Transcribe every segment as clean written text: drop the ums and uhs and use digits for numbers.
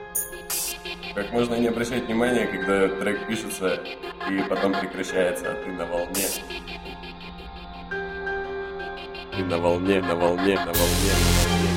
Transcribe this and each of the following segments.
Как можно не обращать внимания, когда трек пишется и потом прекращается, а ты на волне. Ты на волне, на волне, на волне, на волне.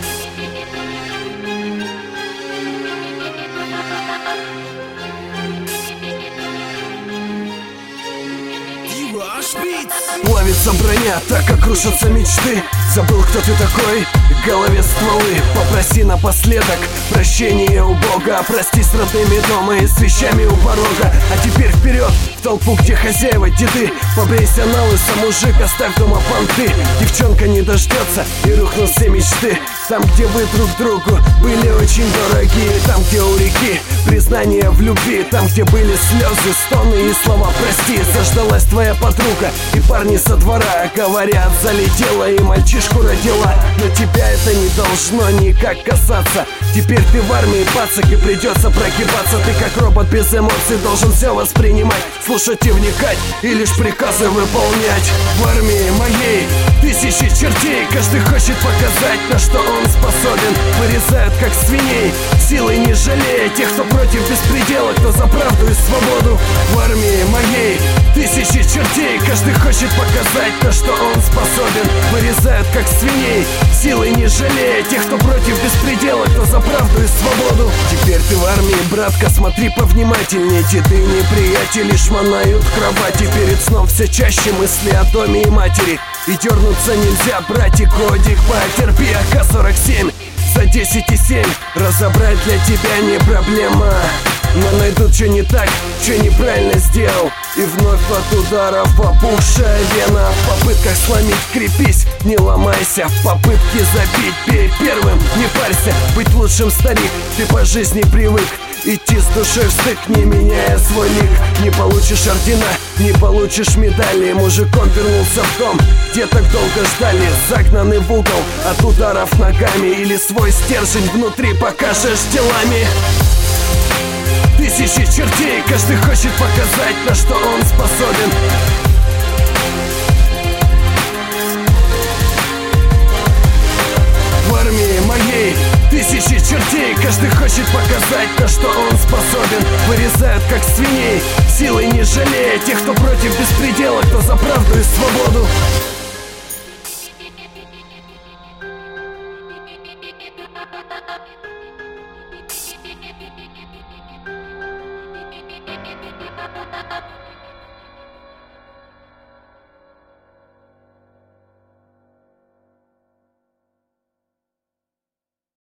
Плавится броня, так как рушатся мечты. Забыл, кто ты такой, в голове стволы. Попроси напоследок прощения у Бога. Прости с родными дома и с вещами у порога. А теперь вперед, в толпу, где хозяева деды. Побрейся на лысо, мужик, оставь дома понты. Девчонка не дождется и рухнут все мечты. Там, где вы друг другу были очень дорогие. Там, где у реки признание в любви. Там, где были слезы, стоны и слова прости. Заждалась твоя подруга и парни со двора. Говорят, залетела и мальчишку родила. Но тебя это не должно никак касаться. Теперь ты в армии, пацак, и придется прогибаться. Ты как робот без эмоций должен все воспринимать, слушать и вникать, и лишь приказы выполнять. В армии моей тысячи чертей. Каждый хочет показать, на что он способен. Вырезают как свиней, силы не жалея тех, кто против беспредела, кто за правду и свободу. В армии моей тысячи чертей. Каждый хочет показать, на что он способен. Вырезают как свиней, силы не жалея тех, кто против беспредела, кто за правду и свободу. Теперь ты в армии, братка, смотри повнимательнее. Деды не приятели шмонают кровати. Перед сном все чаще мысли о доме и матери. И дернуться нельзя, братик, кодик, потерпи. АК-47 за 10,7. Разобрать для тебя не проблема, но найдут, что не так, что неправильно сделал. И вновь от ударов опухшая вена. В попытках сломить крепись, не ломайся. В попытке забить бей первым, не парься. Быть лучшим, старик, ты по жизни привык. Идти с душой в стык, не меняя свой лик. Не получишь ордена, не получишь медали. Мужиком вернулся в дом, где так долго ждали. Загнанный в угол от ударов ногами. Или свой стержень внутри покажешь делами. Тысячи чертей, каждый хочет показать, на что он способен. В армии моей тысячи чертей. Каждый хочет показать, на что он способен. Вырезают как свиней, силы не жалея тех, кто против беспредела, кто за правду и свободу.